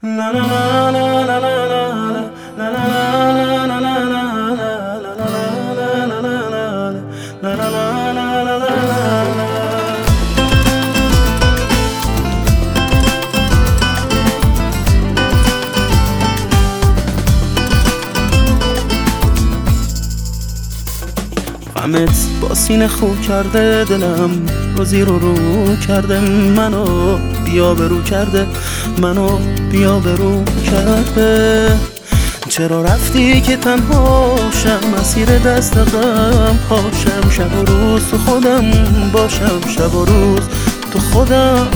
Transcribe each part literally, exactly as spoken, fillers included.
غمت با سینه خو کرده دلم، روزی رو رو کرده منو بیا برو کرده، منو بیا برو کرده. چرا رفتی که تنها شم، مسیر دست غم پاشم، شب و روز تو خودم باشم، شب و روز تو خودم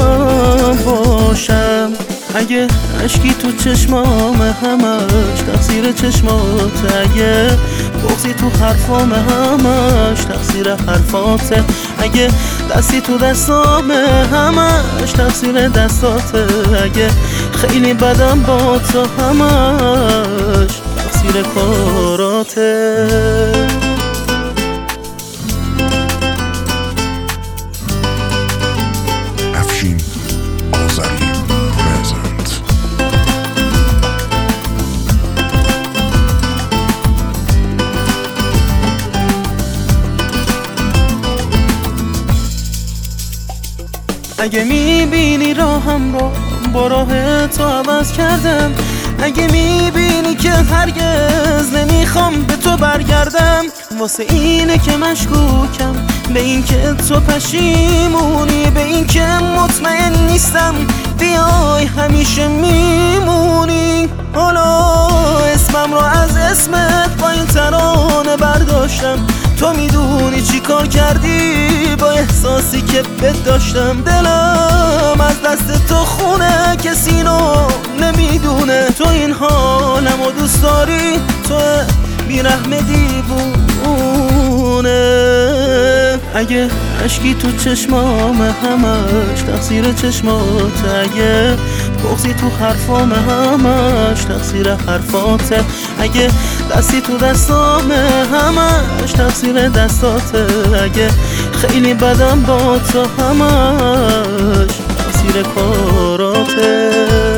باشم. اگه اشکی تو چشمام همش تقصیر چشمات، اگه بغضی تو حرفام همش تقصیر حرفاته، اگه دستی تو دستام همش تقصیر دستاته، اگه خیلی بدم با تو همش تقصیر کاراته. اگه میبینی راهم رو با راه تو عوض کردم، اگه میبینی که هرگز نمیخوام به تو برگردم، واسه اینه که مشکوکم به این که تو پشیمونی، به این که مطمئن نیستم بیای همیشه میمونی. حالا اسمم رو از اسمت با این ترانه برداشتم، تو میدونی چی کار کردی با احساسی که بد داشتم. دلم از دست تو خونه، کسی نو نمیدونه تو این حالم و دوست داری، تو بیرحم دیوونه. اگه اشکی تو چشمام همش تقصیر چشمات، اگه بغضی تو حرفام همش تقصیر حرفاته، اگه دستی تو دستام همش تقصیر دستاته، اگه خیلی بدم با تو همش تقصیر کاراته.